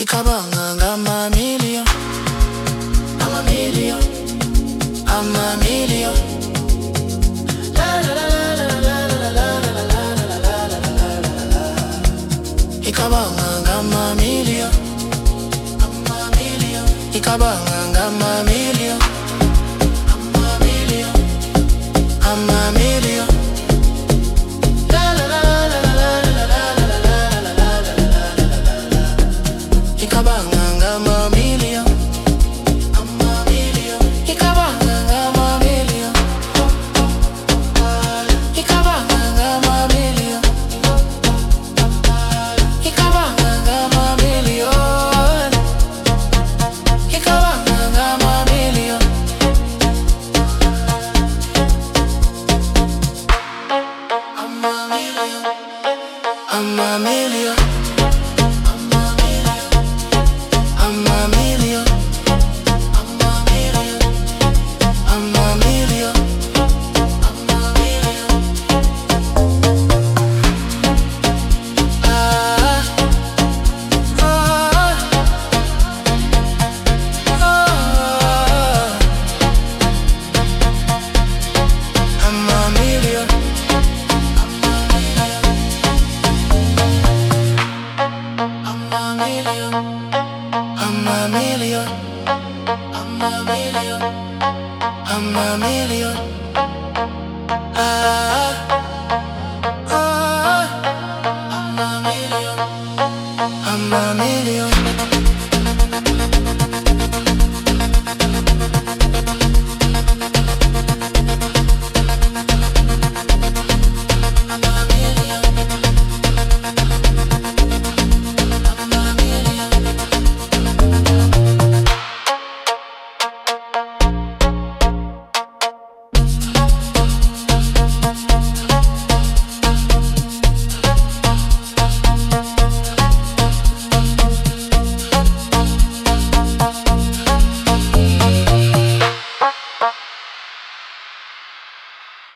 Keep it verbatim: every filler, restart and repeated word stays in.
Ikabanga ngama million, I'm a million, I'm a million. La la la la la la la la la la la la la. Ikabanga ngama million, I'm a million. Ikabanga ngama million, I'm a million, I'm a million. La la la la la la la la la la la. Ikabanga ngama million, I'm a million. Ikabanga ngama million, Ikabanga ngama million, Ikabanga ngama million, Ikabanga ngama million. I'm a million, I'm a million, I'm a million, I'm a million, I'm a million, I'm a million. Ah, ah, ah. I'm a million, I'm a million, I'm a million, I'm a million, I'm a million, I'm a million. Ah.